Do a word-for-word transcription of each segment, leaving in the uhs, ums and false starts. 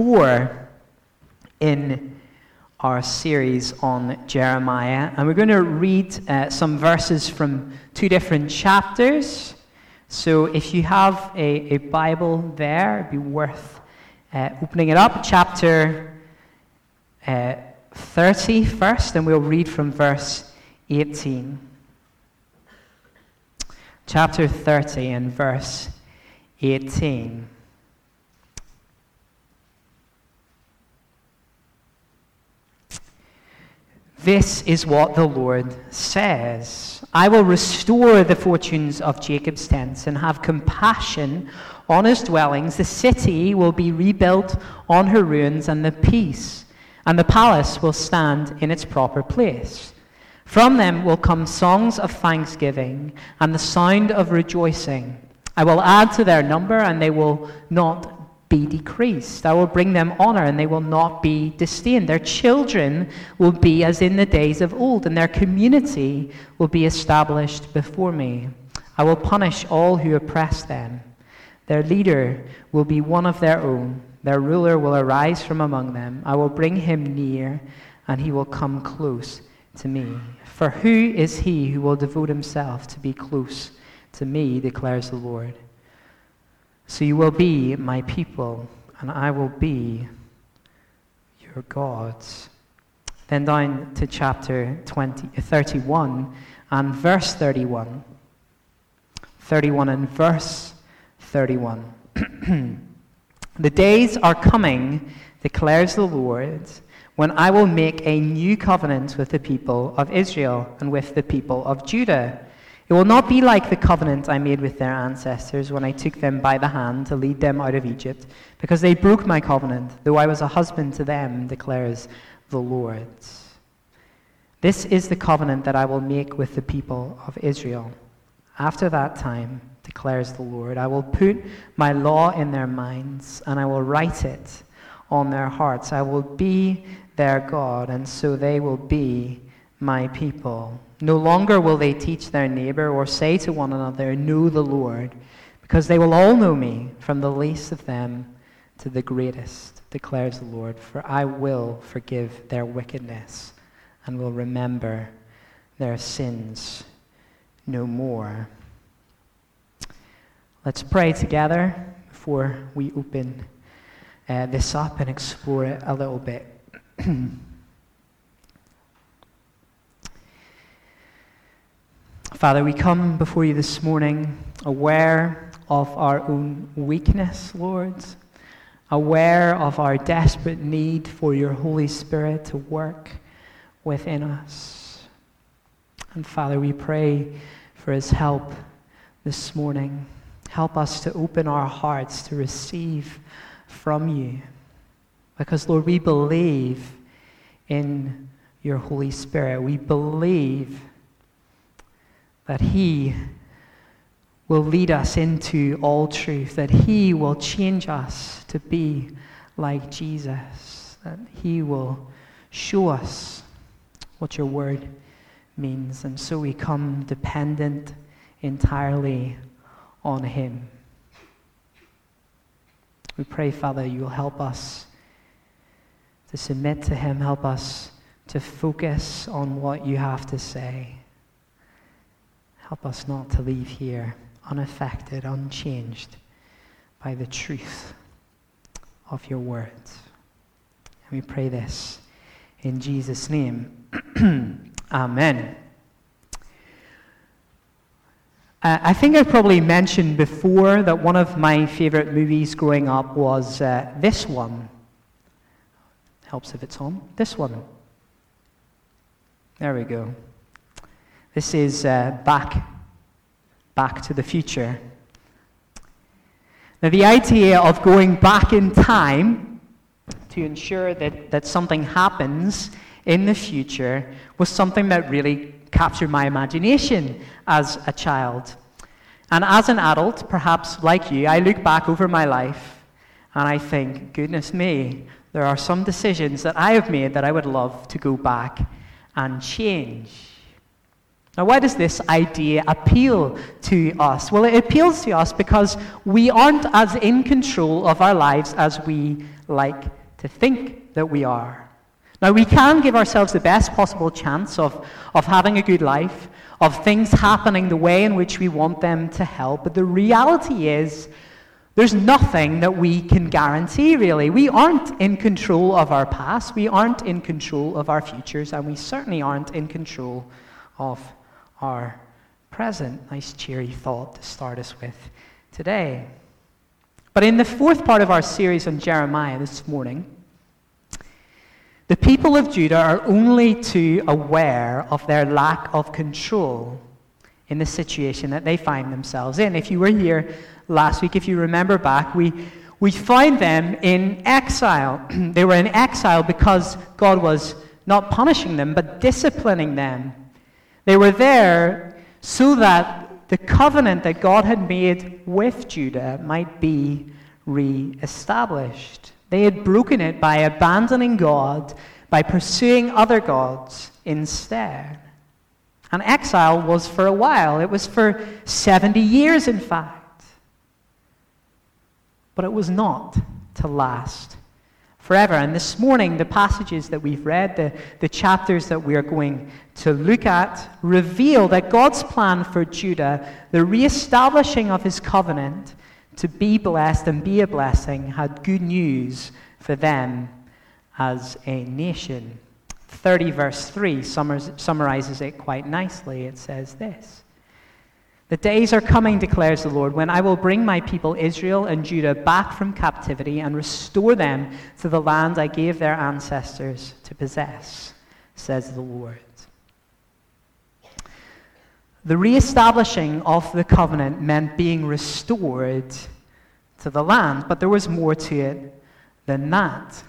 four in our series on Jeremiah, and we're going to read uh, some verses from two different chapters. So if you have a, a Bible there, it'd be worth uh, opening it up. Chapter uh, thirty first, and we'll read from verse eighteen. Chapter thirty and verse eighteen. This is what the Lord says. I will restore the fortunes of Jacob's tents and have compassion on his dwellings. The city will be rebuilt on her ruins, and the peace and the palace will stand in its proper place. From them will come songs of thanksgiving and the sound of rejoicing. I will add to their number, and they will not be decreased. I will bring them honor, and they will not be disdained. Their children will be as in the days of old, and their community will be established before me. I will punish all who oppress them. Their leader will be one of their own. Their ruler will arise from among them. I will bring him near, and he will come close to me. For who is he who will devote himself to be close to me, declares the Lord. So you will be my people, and I will be your God. Then down to chapter twenty, thirty-one and verse thirty-one. thirty-one and verse thirty-one. The days are coming, declares the Lord, when I will make a new covenant with the people of Israel and with the people of Judah. It will not be like the covenant I made with their ancestors when I took them by the hand to lead them out of Egypt, because they broke my covenant, though I was a husband to them, declares the Lord. This is the covenant that I will make with the people of Israel. After that time, declares the Lord, I will put my law in their minds, and I will write it on their hearts. I will be their God, and so they will be my people. No longer will they teach their neighbor or say to one another, know the Lord, because they will all know me, from the least of them to the greatest, declares the Lord. For I will forgive their wickedness and will remember their sins no more. Let's pray together before we open uh, this up and explore it a little bit. Father, we come before you this morning aware of our own weakness, Lord, aware of our desperate need for your Holy Spirit to work within us. And Father, we pray for his help this morning. Help us to open our hearts to receive from you. Because, Lord, we believe in your Holy Spirit. We believe that he will lead us into all truth, that he will change us to be like Jesus, that he will show us what your word means. And so we come dependent entirely on him. We pray, Father, you will help us to submit to him, help us to focus on what you have to say. Help us not to leave here unaffected, unchanged by the truth of your words. And we pray this in Jesus' name. Amen. Uh, I think I've probably mentioned before that one of my favorite movies growing up was uh, this one. Helps if it's on. This one. There we go. This is uh, back, back to the Future. Now, the idea of going back in time to ensure that, that something happens in the future was something that really captured my imagination as a child. And as an adult, perhaps like you, I look back over my life and I think, goodness me, there are some decisions that I have made that I would love to go back and change. Now, why does this idea appeal to us? Well, it appeals to us because we aren't as in control of our lives as we like to think that we are. Now, we can give ourselves the best possible chance of, of having a good life, of things happening the way in which we want them to help, but the reality is there's nothing that we can guarantee, really. We aren't in control of our past, we aren't in control of our futures, and we certainly aren't in control of our present. Nice cheery thought to start us with today. But in the fourth part of our series on Jeremiah this morning, the people of Judah are only too aware of their lack of control in the situation that they find themselves in. If you were here last week, if you remember back, we, we find them in exile. They were in exile because God was not punishing them, but disciplining them. They were there so that the covenant that God had made with Judah might be re-established. They had broken it by abandoning God, by pursuing other gods instead. And exile was for a while. It was for seventy years, in fact. But it was not to last forever. And this morning, the passages that we've read, the, the chapters that we are going to look at, reveal that God's plan for Judah, the reestablishing of his covenant to be blessed and be a blessing, had good news for them as a nation. thirty verse three summarizes it quite nicely. It says this: "The days are coming, declares the Lord, when I will bring my people Israel and Judah back from captivity and restore them to the land I gave their ancestors to possess, says the Lord." The reestablishing of the covenant meant being restored to the land, but there was more to it than that.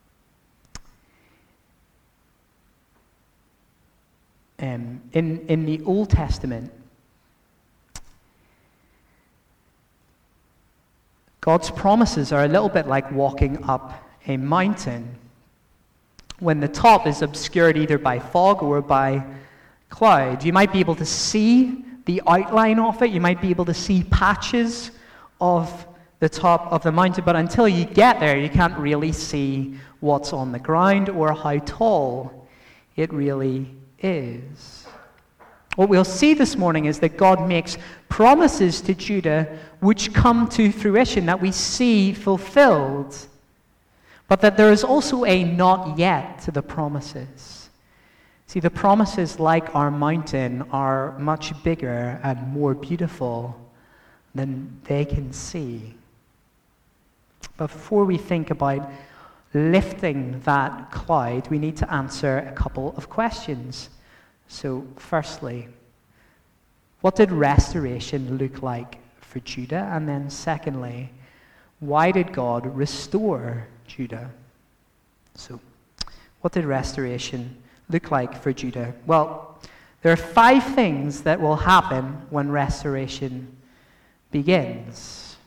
Um, in, in the Old Testament, God's promises are a little bit like walking up a mountain when the top is obscured either by fog or by cloud. You might be able to see the outline of it. You might be able to see patches of the top of the mountain, but until you get there, you can't really see what's on the ground or how tall it really is. What we'll see this morning is that God makes promises to Judah which come to fruition, that we see fulfilled, but that there is also a not yet to the promises. See, the promises, like our mountain, are much bigger and more beautiful than they can see. But before we think about lifting that cloud, we need to answer a couple of questions. So, firstly, what did restoration look like for Judah? And then secondly, why did God restore Judah? So, what did restoration look like for Judah? Well, there are five things that will happen when restoration begins.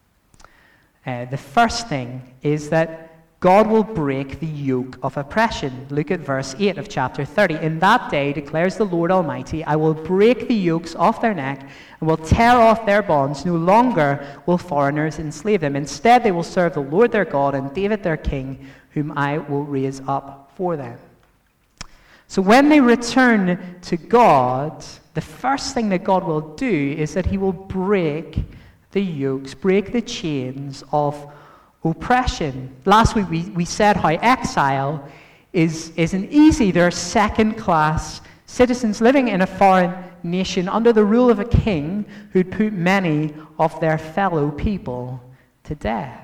Uh, the first thing is that God will break the yoke of oppression. Look at verse eight of chapter thirty. "In that day, declares the Lord Almighty, I will break the yokes off their neck and will tear off their bonds. No longer will foreigners enslave them. Instead, they will serve the Lord their God and David their king, whom I will raise up for them." So when they return to God, the first thing that God will do is that he will break the yokes, break the chains of oppression. Last week we, we said how exile is, isn't easy. There are second-class citizens living in a foreign nation under the rule of a king who'd put many of their fellow people to death.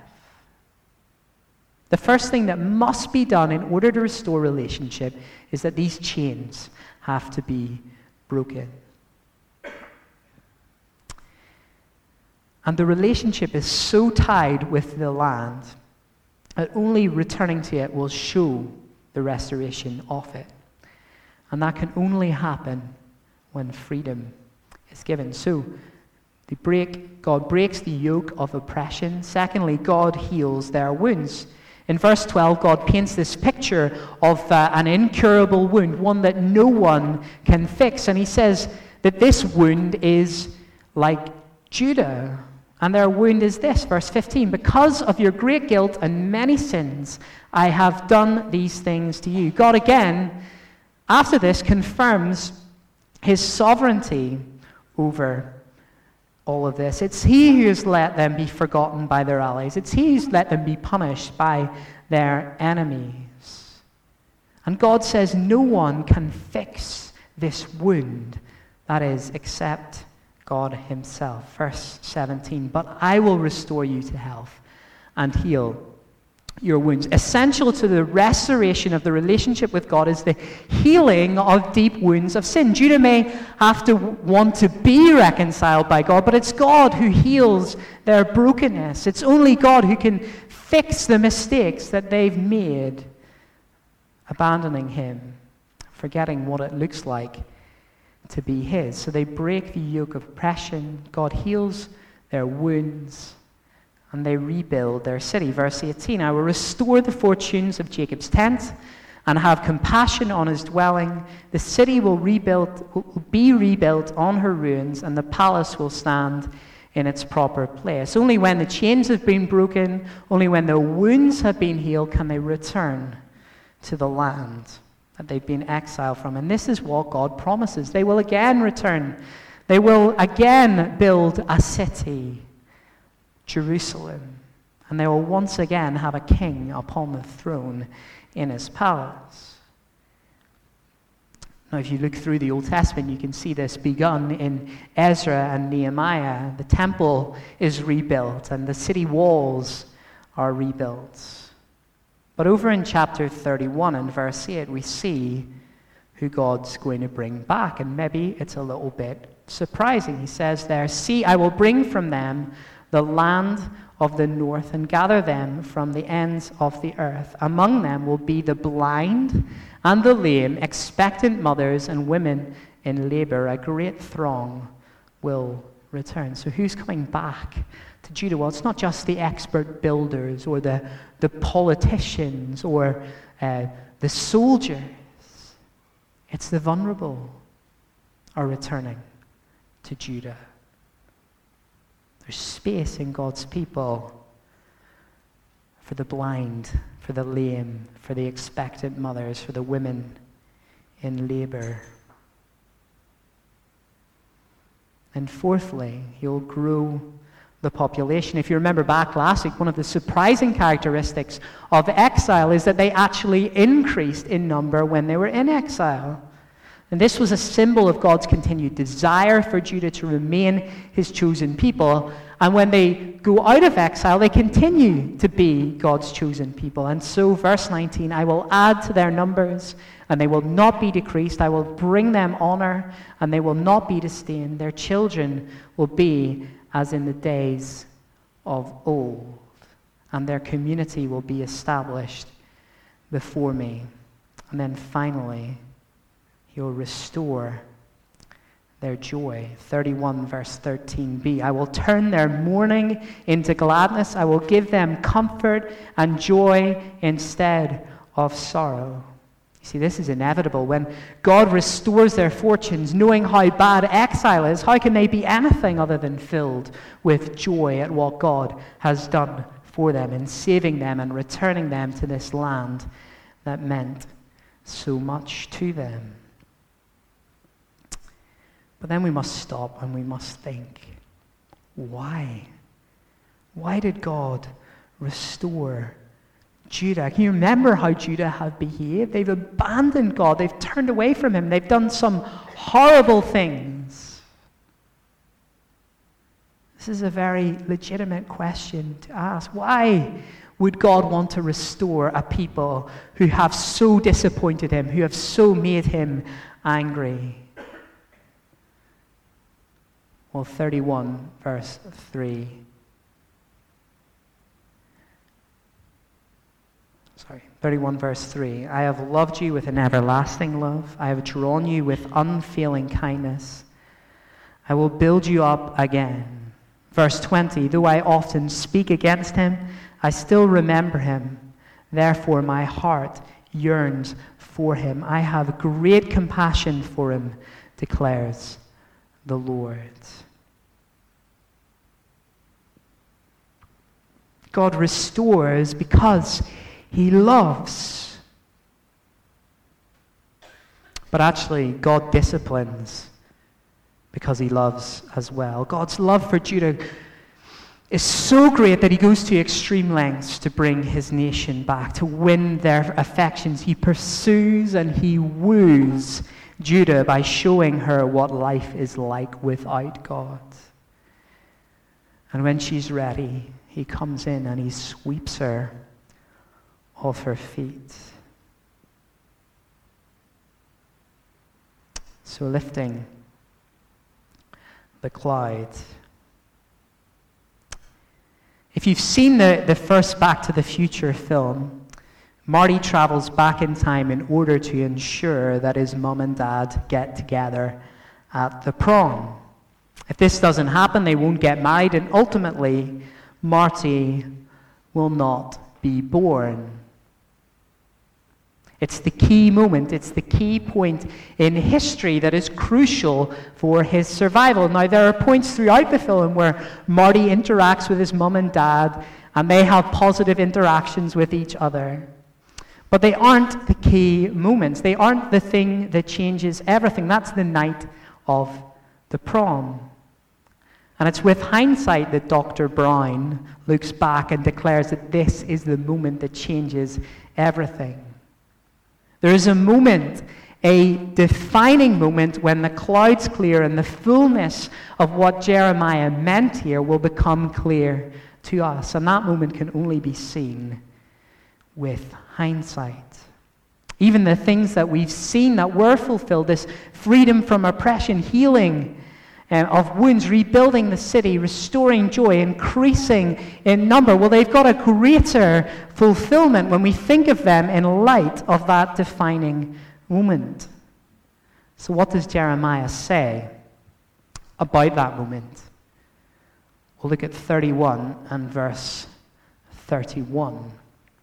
The first thing that must be done in order to restore relationship is that these chains have to be broken. And the relationship is so tied with the land that only returning to it will show the restoration of it. And that can only happen when freedom is given. So, they break, God breaks the yoke of oppression. Secondly, God heals their wounds. In verse twelve, God paints this picture of uh, an incurable wound, one that no one can fix. And he says that this wound is like Judah. And their wound is this, verse fifteen, because of your great guilt and many sins, I have done these things to you. God again, after this, confirms his sovereignty over all of this. It's he who has let them be forgotten by their allies. It's he who's let them be punished by their enemies. And God says no one can fix this wound, that is, except God himself. Verse seventeen, but I will restore you to health and heal your wounds. Essential to the restoration of the relationship with God is the healing of deep wounds of sin. Judah may have to want to be reconciled by God, but it's God who heals their brokenness. It's only God who can fix the mistakes that they've made, abandoning him, forgetting what it looks like to be his. So they break the yoke of oppression. God heals their wounds, and they rebuild their city. Verse eighteen, I will restore the fortunes of Jacob's tent and have compassion on his dwelling. The city will rebuild, will be rebuilt on her ruins, and the palace will stand in its proper place. Only when the chains have been broken, only when their wounds have been healed, can they return to the land that they've been exiled from. And this is what God promises. They will again return. They will again build a city, Jerusalem, and they will once again have a king upon the throne in his palace. Now, if you look through the Old Testament, you can see this begun in Ezra and Nehemiah. The temple is rebuilt, and the city walls are rebuilt. But over in chapter thirty-one and verse eight, we see who God's going to bring back, and maybe it's a little bit surprising. He says there, see, I will bring from them the land of the north and gather them from the ends of the earth. Among them will be the blind and the lame, expectant mothers and women in labor. A great throng will return. So who's coming back to Judah? Well, it's not just the expert builders or the, the politicians or uh, the soldiers. It's the vulnerable are returning to Judah. There's space in God's people for the blind, for the lame, for the expectant mothers, for the women in labor. And fourthly, he'll grow the population. If you remember back last week, one of the surprising characteristics of exile is that they actually increased in number when they were in exile. And this was a symbol of God's continued desire for Judah to remain his chosen people. And when they go out of exile, they continue to be God's chosen people. And so, verse nineteen, I will add to their numbers, and they will not be decreased. I will bring them honor, and they will not be disdained. Their children will be as in the days of old, and their community will be established before me. And then finally, he'll restore their joy. thirty-one verse thirteen b. I will turn their mourning into gladness. I will give them comfort and joy instead of sorrow. You see, this is inevitable. When God restores their fortunes, knowing how bad exile is, how can they be anything other than filled with joy at what God has done for them in saving them and returning them to this land that meant so much to them? But then we must stop and we must think, why? Why did God restore Judah? Can you remember how Judah have behaved? They've abandoned God. They've turned away from him. They've done some horrible things. This is a very legitimate question to ask. Why would God want to restore a people who have so disappointed him, who have so made him angry? Well, thirty-one verse three. Sorry, thirty-one verse three. I have loved you with an everlasting love. I have drawn you with unfailing kindness. I will build you up again. Verse twenty. Though I often speak against him, I still remember him. Therefore my heart yearns for him. I have great compassion for him, declares the Lord. God restores because he loves. But actually, God disciplines because he loves as well. God's love for Judah is so great that he goes to extreme lengths to bring his nation back, to win their affections. He pursues and he woos Judah by showing her what life is like without God. And when she's ready, he comes in and he sweeps her off her feet. So lifting the cloud. If you've seen the, the first Back to the Future film, Marty travels back in time in order to ensure that his mom and dad get together at the prom. If this doesn't happen, they won't get married, and ultimately, Marty will not be born. It's the key moment, it's the key point in history that is crucial for his survival. Now, there are points throughout the film where Marty interacts with his mom and dad, and they have positive interactions with each other. But they aren't the key moments. They aren't the thing that changes everything. That's the night of the prom. And it's with hindsight that Doctor Brown looks back and declares that this is the moment that changes everything. There is a moment, a defining moment, when the clouds clear and the fullness of what Jeremiah meant here will become clear to us. And that moment can only be seen with hindsight. Even the things that we've seen that were fulfilled, this freedom from oppression, healing um, of wounds, rebuilding the city, restoring joy, increasing in number, well, they've got a greater fulfillment when we think of them in light of that defining moment. So what does Jeremiah say about that moment? We'll look at thirty-one and verse thirty-one.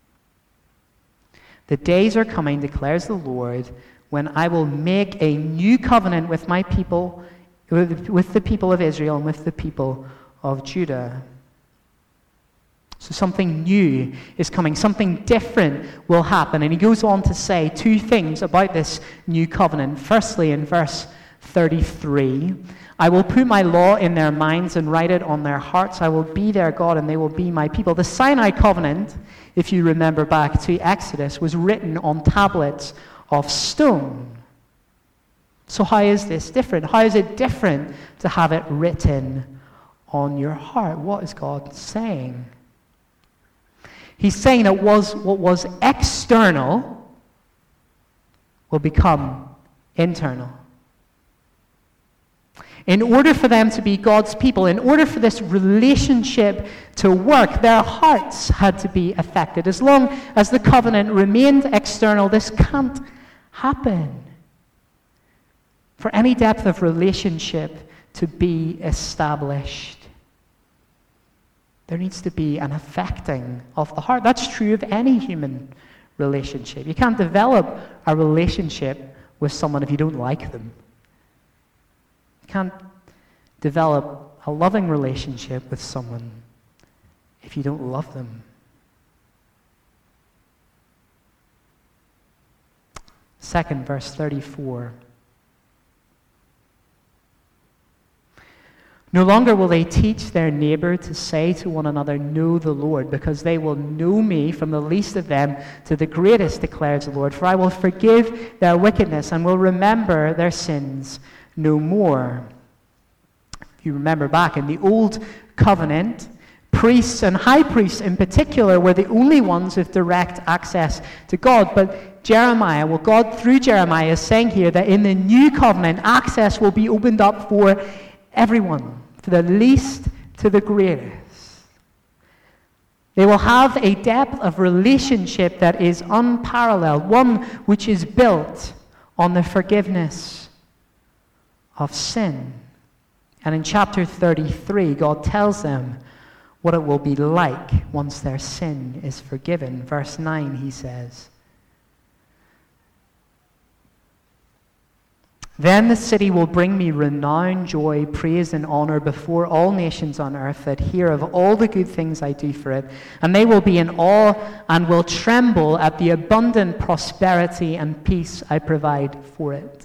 The days are coming, declares the Lord, when I will make a new covenant with my people, with, with the people of Israel and with the people of Judah. So something new is coming, something different will happen. And he goes on to say two things about this new covenant. Firstly, in verse thirty-three, I will put my law in their minds and write it on their hearts. I will be their God and they will be my people. The Sinai covenant, if you remember back to Exodus, was written on tablets of stone. So how is this different? How is it different to have it written on your heart? What is God saying? He's saying that was what was external will become internal. In order for them to be God's people, in order for this relationship to work, their hearts had to be affected. As long as the covenant remained external, this can't happen. For any depth of relationship to be established, there needs to be an affecting of the heart. That's true of any human relationship. You can't develop a relationship with someone if you don't like them. You can't develop a loving relationship with someone if you don't love them. Second, verse thirty-four. No longer will they teach their neighbor to say to one another, know the Lord, because they will know me from the least of them to the greatest, declares the Lord. For I will forgive their wickedness and will remember their sins no more. If you remember back in the Old Covenant, priests and high priests in particular were the only ones with direct access to God. But Jeremiah, well, God through Jeremiah is saying here that in the new covenant, access will be opened up for everyone, from the least to the greatest. They will have a depth of relationship that is unparalleled, one which is built on the forgiveness of sin. And in chapter thirty-three, God tells them what it will be like once their sin is forgiven. Verse nine, he says, Then the city will bring me renown, joy, praise, and honor before all nations on earth that hear of all the good things I do for it. And they will be in awe and will tremble at the abundant prosperity and peace I provide for it.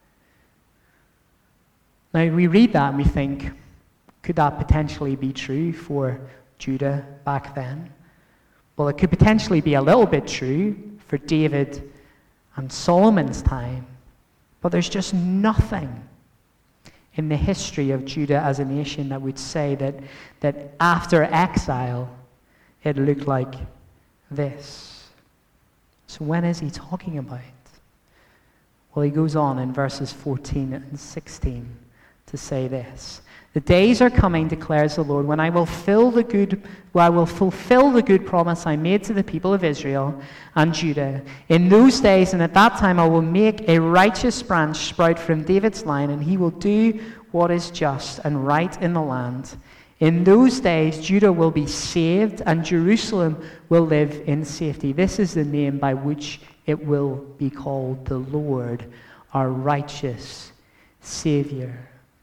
Now, we read that and we think, could that potentially be true for Judah back then? Well, it could potentially be a little bit true for David and Solomon's time. But there's just nothing in the history of Judah as a nation that would say that, that after exile, it looked like this. So when is he talking about? Well, he goes on in verses fourteen and sixteen to say this. The days are coming, declares the Lord, when I will fill the good, when I will fulfill the good promise I made to the people of Israel and Judah. In those days and at that time I will make a righteous branch sprout from David's line, and he will do what is just and right in the land. In those days Judah will be saved, and Jerusalem will live in safety. This is the name by which it will be called, the Lord, our righteous Savior.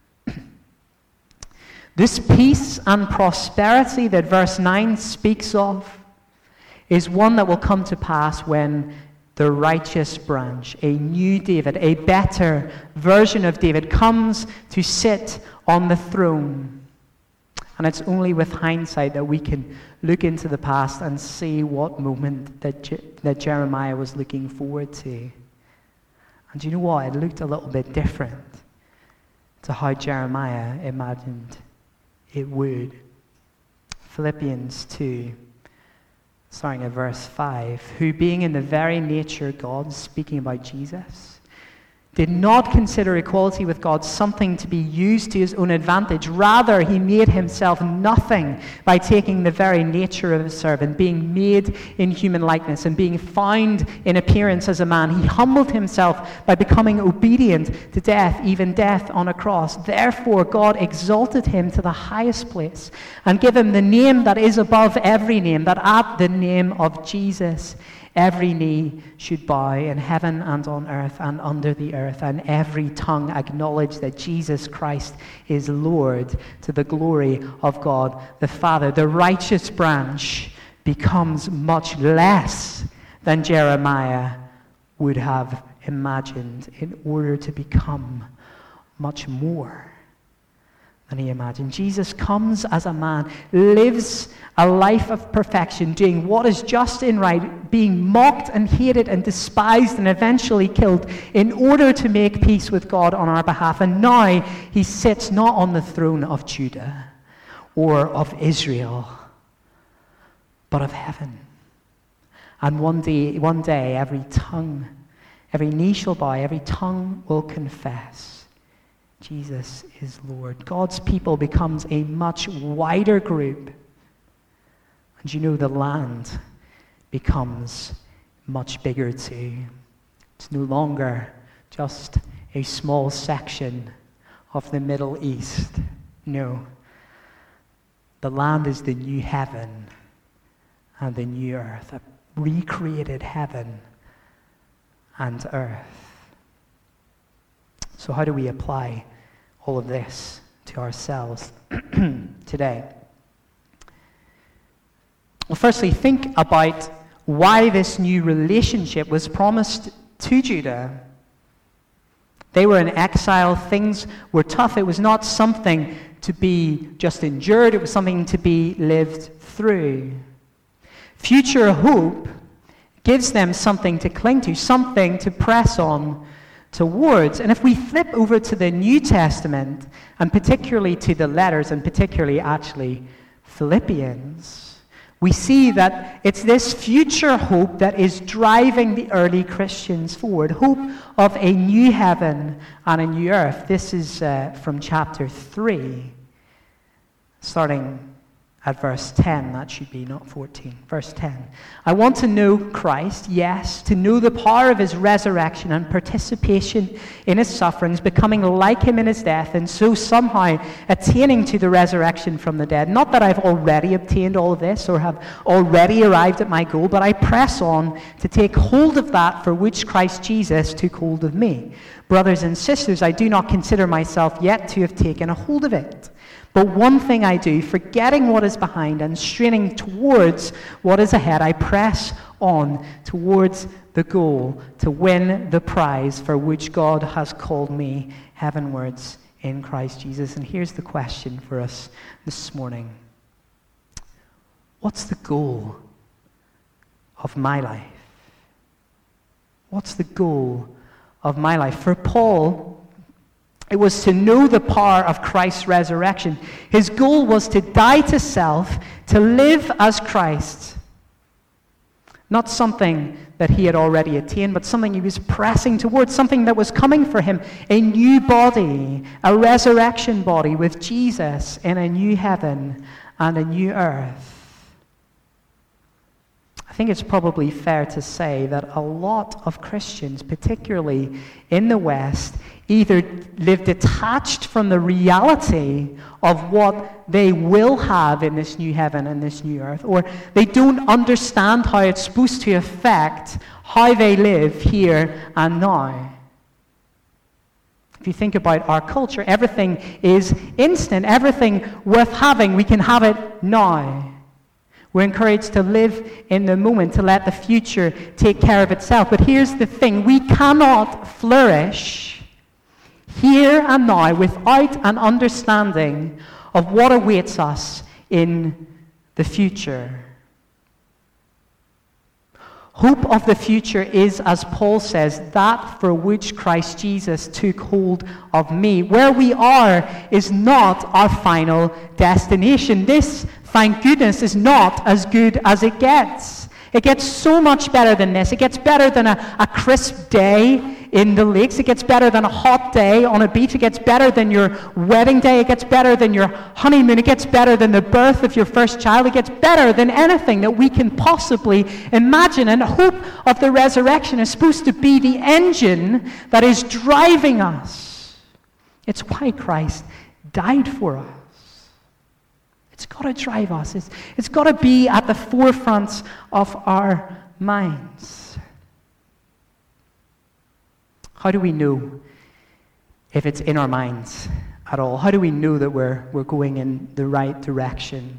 This peace and prosperity that verse nine speaks of is one that will come to pass when the righteous branch, a new David, a better version of David, comes to sit on the throne. And it's only with hindsight that we can look into the past and see what moment that, Je- that Jeremiah was looking forward to. And do you know what? It looked a little bit different to how Jeremiah imagined it would. Philippians two, starting at verse five, who being in the very nature God, speaking about Jesus, did not consider equality with God something to be used to his own advantage. Rather, he made himself nothing by taking the very nature of a servant, being made in human likeness, and being found in appearance as a man. He humbled himself by becoming obedient to death, even death on a cross. Therefore, God exalted him to the highest place and gave him the name that is above every name, that at the name of Jesus every knee should bow in heaven and on earth and under the earth, and every tongue acknowledge that Jesus Christ is Lord, to the glory of God the Father. The righteous branch becomes much less than Jeremiah would have imagined in order to become much more than he imagined. Jesus comes as a man, lives a life of perfection, doing what is just and right, being mocked and hated and despised and eventually killed in order to make peace with God on our behalf. And now he sits not on the throne of Judah or of Israel, but of heaven. And one day, one day every tongue, every knee shall bow, every tongue will confess Jesus is Lord. God's people becomes a much wider group. And you know, the land becomes much bigger too. It's no longer just a small section of the Middle East. No. The land is the new heaven and the new earth, a recreated heaven and earth. So how do we apply all of this to ourselves today? Well, firstly, think about why this new relationship was promised to Judah. They were in exile. Things were tough. It was not something to be just endured. It was something to be lived through. Future hope gives them something to cling to, something to press on towards. And if we flip over to the New Testament, and particularly to the letters, and particularly actually Philippians, we see that it's this future hope that is driving the early Christians forward. Hope of a new heaven and a new earth. This is uh, from chapter three, starting at verse ten. That should be not fourteen. Verse ten. I want to know Christ, yes, to know the power of his resurrection and participation in his sufferings, becoming like him in his death, and so somehow attaining to the resurrection from the dead. Not that I've already obtained all of this or have already arrived at my goal, but I press on to take hold of that for which Christ Jesus took hold of me. Brothers and sisters, I do not consider myself yet to have taken a hold of it. But one thing I do, forgetting what is behind and straining towards what is ahead, I press on towards the goal to win the prize for which God has called me heavenwards in Christ Jesus. And here's the question for us this morning. What's the goal of my life? What's the goal of my life? For Paul, it was to know the power of Christ's resurrection. His goal was to die to self, to live as Christ. Not something that he had already attained, but something he was pressing towards, something that was coming for him. A new body, a resurrection body with Jesus in a new heaven and a new earth. I think it's probably fair to say that a lot of Christians, particularly in the West, either live detached from the reality of what they will have in this new heaven and this new earth, or they don't understand how it's supposed to affect how they live here and now. If you think about our culture, everything is instant. Everything worth having, we can have it now. We're encouraged to live in the moment, to let the future take care of itself. But here's the thing, we cannot flourish here and now without an understanding of what awaits us in the future. Hope of the future is, as Paul says, that for which Christ Jesus took hold of me. Where we are is not our final destination. This, thank goodness, is not as good as it gets. It gets so much better than this. It gets better than a, a crisp day in the lakes. It gets better than a hot day on a beach. It gets better than your wedding day. It gets better than your honeymoon. It gets better than the birth of your first child. It gets better than anything that we can possibly imagine. And hope of the resurrection is supposed to be the engine that is driving us. It's why Christ died for us. It's got to drive us. It's, it's got to be at the forefront of our minds. How do we know if it's in our minds at all? How do we know that we're, we're going in the right direction?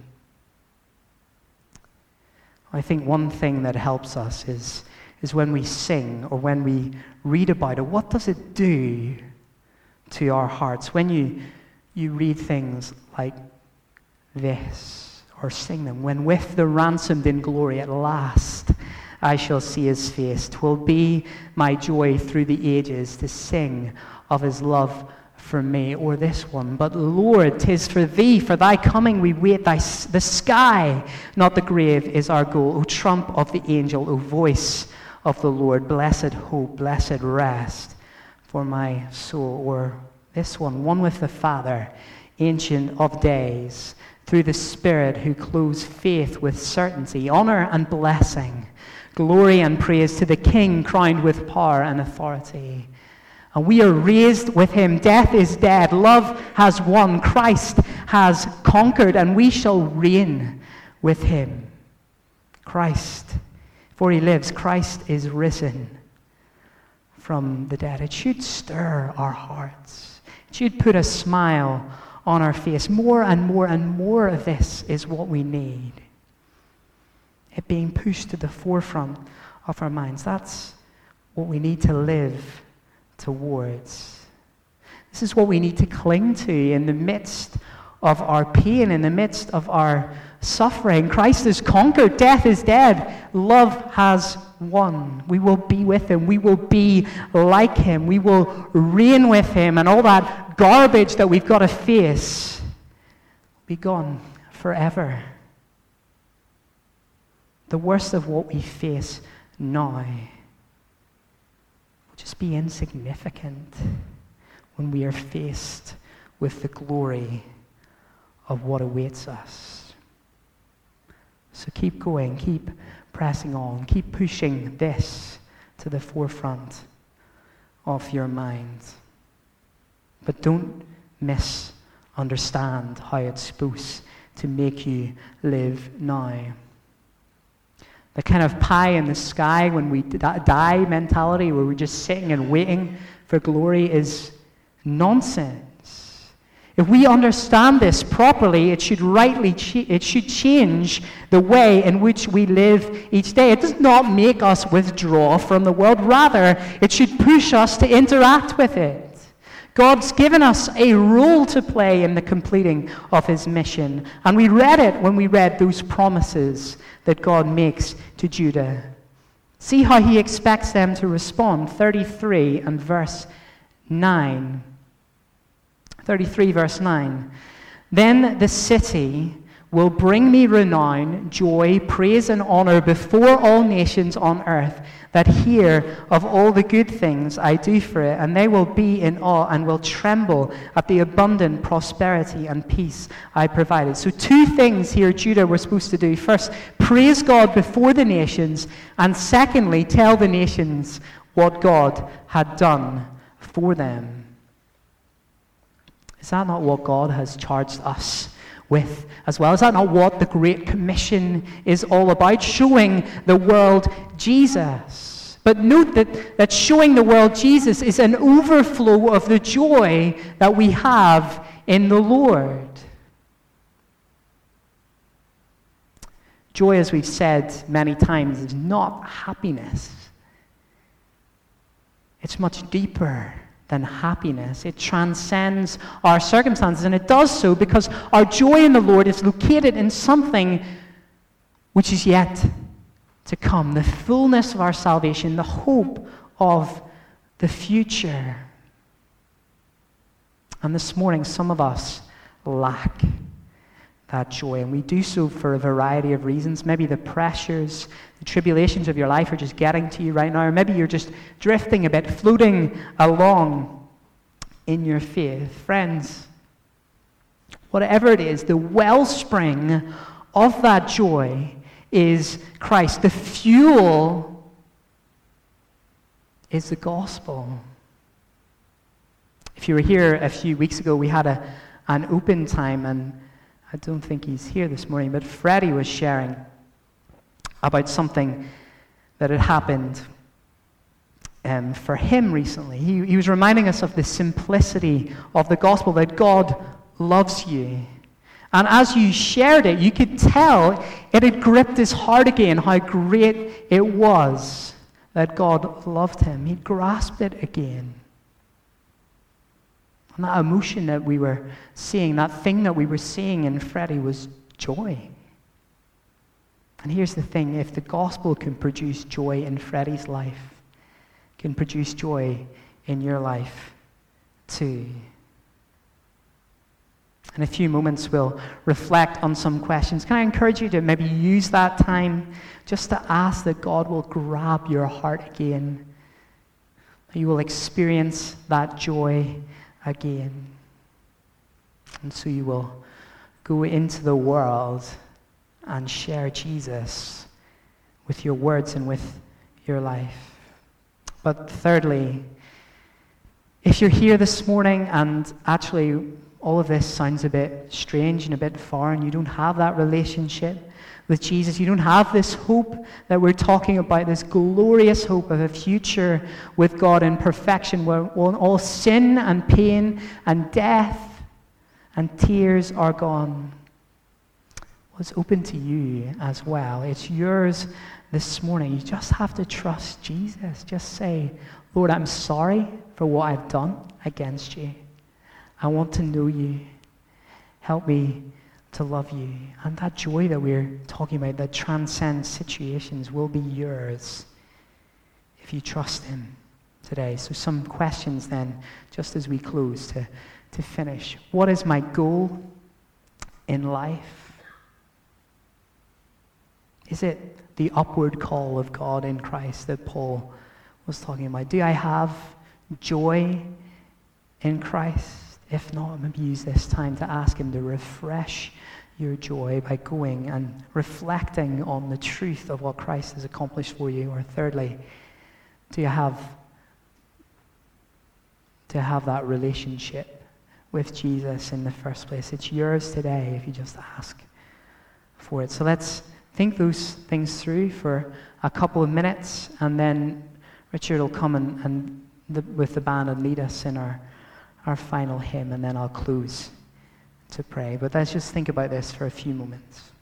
I think one thing that helps us is, is when we sing or when we read about it. What does it do to our hearts? When you, you read things like this, or sing them, when with the ransomed in glory at last I shall see his face, 'twill be my joy through the ages to sing of his love for me. Or this one, but Lord, 'tis for thee, for thy coming we wait, thy, the sky, not the grave, is our goal. O trump of the angel, O voice of the Lord, blessed hope, blessed rest for my soul. Or this one, one with the Father, ancient of days, through the Spirit who clothes faith with certainty, honor and blessing, glory and praise to the King crowned with power and authority. And we are raised with him. Death is dead. Love has won. Christ has conquered, and we shall reign with him. Christ, for he lives, Christ is risen from the dead. It should stir our hearts. It should put a smile on our face. More and more and more of this is what we need. It being pushed to the forefront of our minds. That's what we need to live towards. This is what we need to cling to in the midst of our pain, in the midst of our suffering. Christ has conquered. Death is dead. Love has won. We will be with him. We will be like him. We will reign with him. And all that garbage that we've got to face will be gone forever. The worst of what we face now will just be insignificant when we are faced with the glory of what awaits us. So keep going, keep pressing on, keep pushing this to the forefront of your mind. But don't misunderstand how it's supposed to make you live now. The kind of pie in the sky when we die mentality, where we're just sitting and waiting for glory, is nonsense. If we understand this properly, it should rightly ch- it should change the way in which we live each day. It does not make us withdraw from the world. Rather, it should push us to interact with it. God's given us a role to play in the completing of his mission. And we read it when we read those promises that God makes to Judah. See how he expects them to respond. thirty-three and verse nine. thirty-three verse nine. Then the city will bring me renown, joy, praise, and honor before all nations on earth that hear of all the good things I do for it, and they will be in awe and will tremble at the abundant prosperity and peace I provided. So two things here Judah were supposed to do. First, praise God before the nations, and secondly, tell the nations what God had done for them. Is that not what God has charged us with as well? Is that not what the Great Commission is all about? Showing the world Jesus. But note that, that showing the world Jesus is an overflow of the joy that we have in the Lord. Joy, as we've said many times, is not happiness. It's much deeper than happiness. It transcends our circumstances, and it does so because our joy in the Lord is located in something which is yet to come, the fullness of our salvation, the hope of the future. And this morning, some of us lack that joy, and we do so for a variety of reasons. Maybe the pressures, the tribulations of your life are just getting to you right now, or maybe you're just drifting a bit, floating along in your faith. Friends, whatever it is, the wellspring of that joy is Christ. The fuel is the gospel. If you were here a few weeks ago, we had a, an open time, and I don't think he's here this morning, but Freddie was sharing about something that had happened um, for him recently. He, he was reminding us of the simplicity of the gospel, that God loves you. And as you shared it, you could tell it had gripped his heart again, how great it was that God loved him. He'd grasped it again. And that emotion that we were seeing, that thing that we were seeing in Freddie, was joy. And here's the thing, if the gospel can produce joy in Freddie's life, it can produce joy in your life too. In a few moments, we'll reflect on some questions. Can I encourage you to maybe use that time just to ask that God will grab your heart again, that you will experience that joy again. And so you will go into the world and share Jesus with your words and with your life. But thirdly, if you're here this morning and actually all of this sounds a bit strange and a bit foreign, you don't have that relationship with Jesus, you don't have this hope that we're talking about, this glorious hope of a future with God in perfection, where all sin and pain and death and tears are gone. Well, it's open to you as well. It's yours this morning. You just have to trust Jesus. Just say, Lord, I'm sorry for what I've done against you. I want to know you. Help me to love you. And that joy that we're talking about, that transcends situations, will be yours if you trust him today. So some questions then, just as we close to, to finish. What is my goal in life? Is it the upward call of God in Christ that Paul was talking about? Do I have joy in Christ? If not, maybe use this time to ask him to refresh your joy by going and reflecting on the truth of what Christ has accomplished for you? Or thirdly, do you have to have that relationship with Jesus in the first place? It's yours today if you just ask for it. So let's think those things through for a couple of minutes, and then Richard will come and, and the, with the band and lead us in our, our final hymn, and then I'll close to pray. But let's just think about this for a few moments.